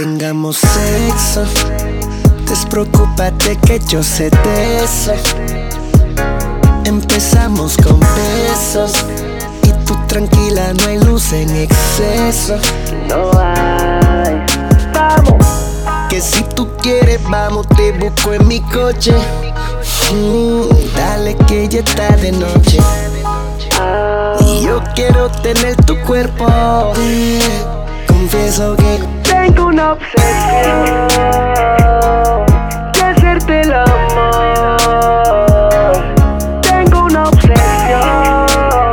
Tengamos sexo, despreocúpate que yo sé de eso. Empezamos con besos y tú tranquila, no hay luz en exceso. No hay. Vamos. Que si tú quieres, vamos, te busco en mi coche. Dale que ya está de noche. Y yo quiero tener tu cuerpo. Confieso que Tengo una obsesión de hacerte el amor. Tengo una obsesión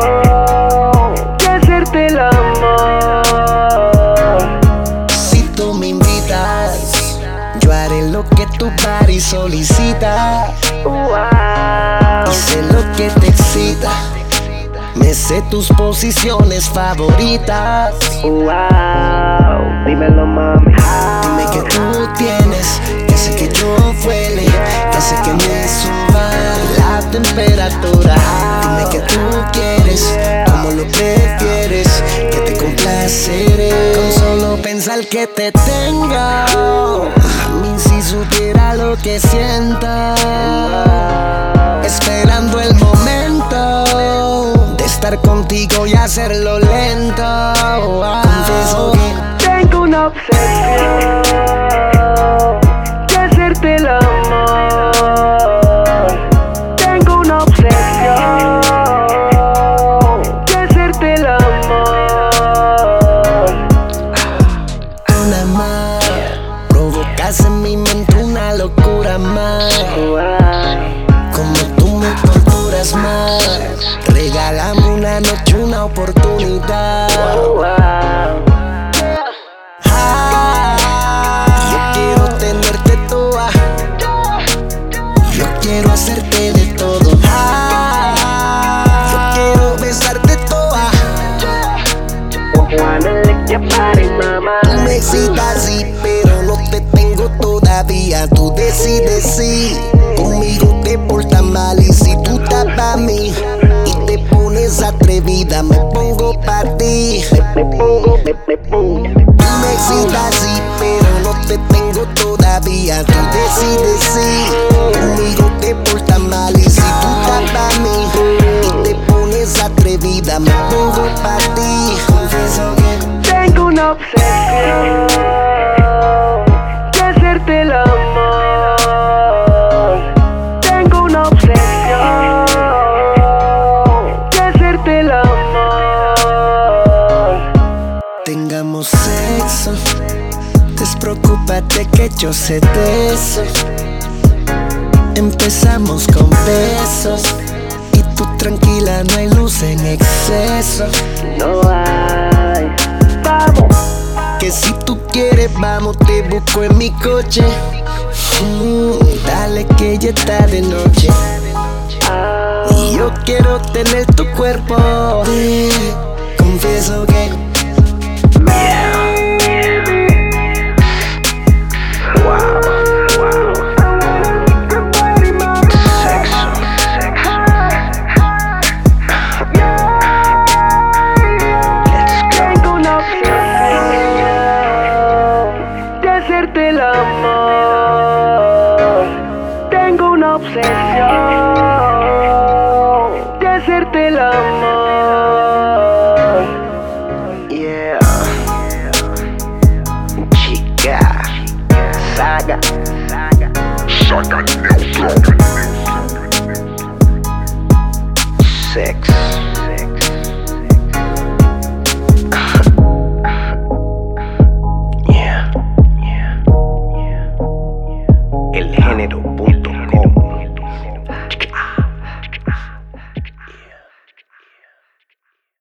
de hacerte el amor. si tú me invitas, yo haré lo que tu body solicita. Wow. Y sé lo que te excita, me sé tus posiciones favoritas. Wow. Dímelo, mami. Dime que tú tienes, que hace que yo vuele, que hace que me suba la temperatura. Dime que tú quieres, como lo prefieres, que te complaceré. Con solo pensar que te tengo, a mí si supiera lo que siento, esperando el momento de estar contigo y hacerlo lento. Confieso que Tengo una obsesión de hacerte el amor. Tengo una obsesión de hacerte el amor. una más, provocas en mi mente una locura más. Como tú me torturas más, regálame una noche, una oportunidad. Yo quiero tenerte toda, yo quiero hacerte de todo. Yo quiero besarte toda. Wanna lick your body, mama. Tú me excitas sí, pero no te tengo todavía. Tú decides si conmigo te portas mal, y si tú estás pa' mí y te pones atrevida, me pongo pa' ti. Me pongo. Tú me excitas sí, pero no te tengo todavía. Tú decides si conmigo te portas mal, y si tú estás pa' mí y te pones atrevida, me pongo pa' ti. Confieso que Tengo una obsesión de hacerte el amor. Tengo una obsesión de hacerte el amor. tengamos sexo, despreocúpate que yo sé de eso. Empezamos con besos y tú tranquila, no hay luz en exceso. No hay. Vamos. Que si tú quieres, vamos, te busco en mi coche. Dale que ya está de noche. Y yo quiero tener tu cuerpo. Confieso que Tengo una obsesión de hacerte el amor. Tengo una obsesión de hacerte el amor. yeah. Chica, saga neutral. Sex.